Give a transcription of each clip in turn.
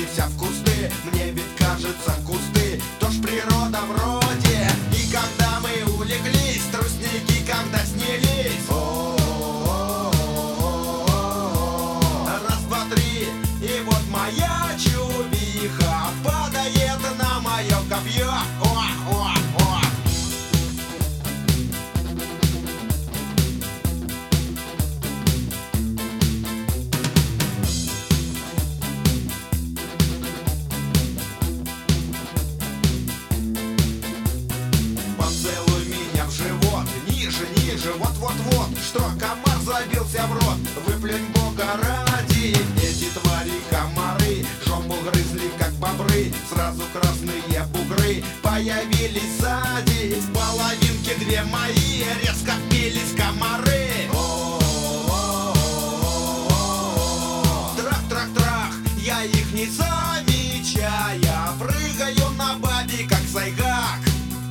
вцепився в кусты. Мне ведь кажется, кусты тоже природа вроде. И когда мы улеглись, тростники когда снялись, раз, два, три, и вот моя чувиха падает на мое копье. Поцелуй меня в живот, ниже, ниже, вот-вот-вот, что комар забился в рот. Выплюнь Бога ради, эти твари комары жопу грызли, как бобры. Сразу красные бугры появились сзади. В половинке две мои резко впились комары. Трах-трах-трах, я их не замечая, прыгаю на бабе, как сайгак.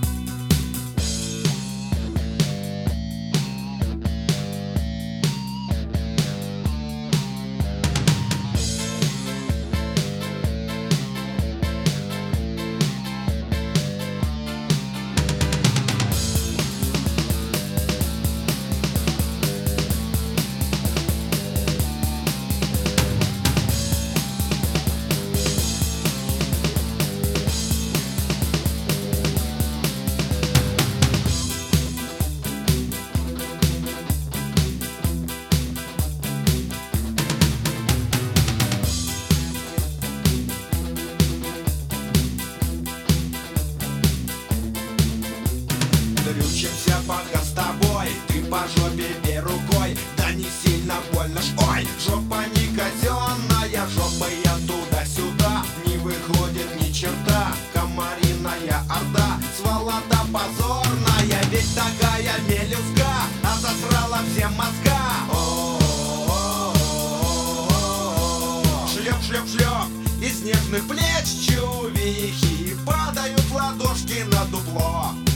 Дрючимся пока с тобой, ты по жопе бей рукой, да не сильно больно ж. Ой, жопа не казенная, жопа я туда-сюда, не выходит ни черта, комариная орда, сволота позорная, ведь такая мелюзга, а засрала все мозга. Шлеп-шлеп-шлеп, из снежных плеч чувихи падают ладошки на дупло.